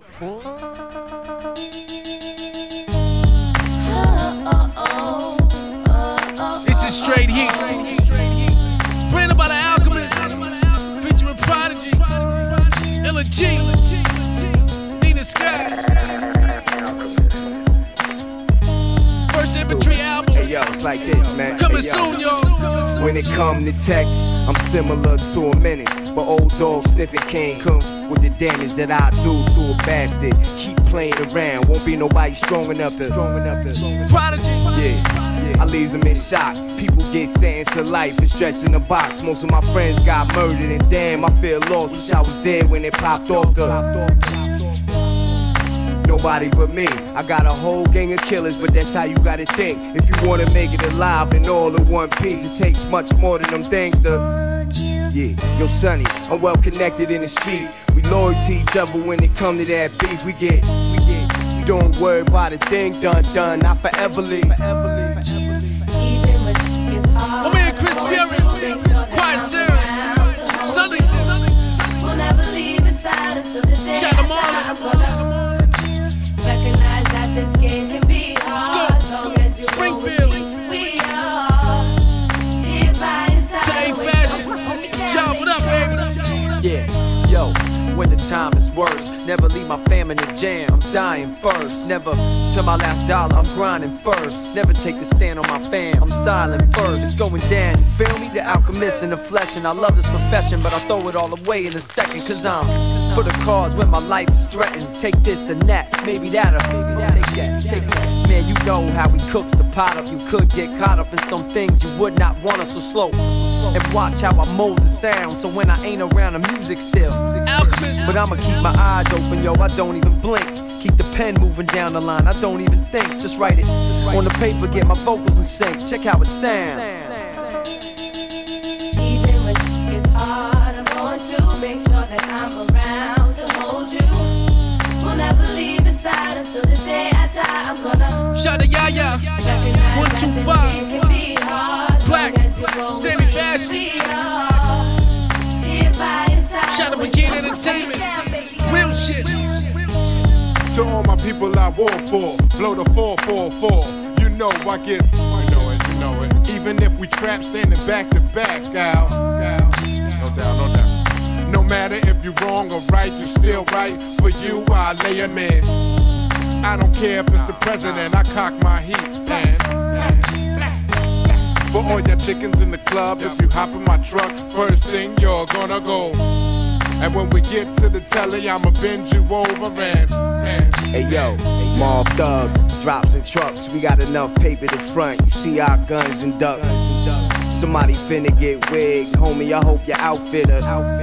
This is Straight Heat. Branded by The Alchemist. Featuring Prodigy. Illa G. Nina Sky. First Infantry album. Hey yo, it's like this, man. Coming soon, y'all. When it come to text, I'm similar to a menace. But old dog sniffing can't come with the damage that I do to a bastard. Keep playing around, won't be nobody strong enough to. Prodigy. Yeah, I leaves them in shock. People get sentenced to life and stretched in a box. Most of my friends got murdered, and damn, I feel lost. Wish I was dead when they popped off nobody but me. I got a whole gang of killers, but that's how you gotta think. If you wanna make it alive and all in one piece, it takes much more than them things to. Yeah, yo, Sonny, I'm well connected in the street. We loyal to each other when it come to that beef. We get. Don't worry about a thing done, not forever leave. My man Chris Fury, Quiet Sarah, Sunnyton. We'll never leave inside until the day Shout to Marlon. Recognize that this game can be hard. Scoop, Springfield. We are here by your side. Today fashion. John, what up, baby? Yeah, yo, when the time is worse, never leave my fam in the jam. I'm dying first, never till my last dollar. I'm grinding first, never take the stand on my fam. I'm silent first, it's going down. You feel me? The alchemist in the flesh, and I love this profession, but I throw it all away in a second. Cause I'm for the cause when my life is threatened. Take this and that, maybe that'll take that. Man, you know how he cooks the pot up. You could get caught up in some things you would not want us so slow. And watch how I mold the sound, so when I ain't around the music still. But I'ma keep my eyes open, yo, I don't even blink. Keep the pen moving down the line, I don't even think. Just write it on the paper, get my vocals in sync. Check how it sounds. Even when shit gets hard, I'm going to make sure that I'm around to hold you. We'll never leave inside until the day I die. I'm gonna Shout to Yaya. 125. Black. Sammy Fashion. Shout to McKean Entertainment. Real shit. To all my people I war for, blow the 444. You know I guess, you know it. Even if we trap standing back to back, gal. No doubt. No matter if you wrong or right, you still right. For you, I lay a man. I don't care if it's the president, I cock my heat, man. For all your chickens in the club, if you hop in my truck, first thing you're gonna go. And when we get to the telly, I'ma bend you over and Hey yo, mob thugs, drops and trucks. We got enough paper to front. You see our guns and ducks. Somebody finna get wigged, homie. I hope your outfitter.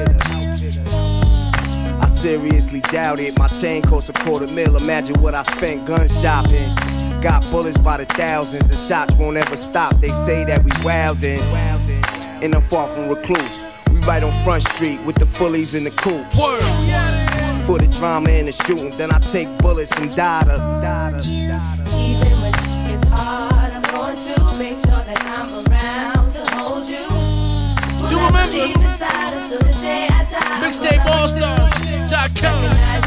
I seriously doubt it. My chain costs $250,000. Imagine what I spent gun shopping. Got bullets by the thousands, and shots won't ever stop. They say that we wildin', and I'm far from recluse. We right on Front Street with the fullies and the coops. Word. For the drama and the shooting, then I take bullets and data. Even when shit gets hard, I'm going to make sure that I'm around to hold you. You We'll never remember? leave inside until the day I die. MixtapeAllStars.com.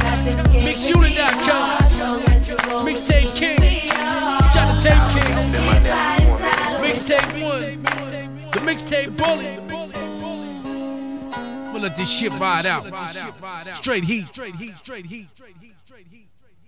MixUnit.com. Mixtape King. Shout to Tape King. Mixtape 1. The Mixtape Bully. We'll let this shit ride out. Straight heat.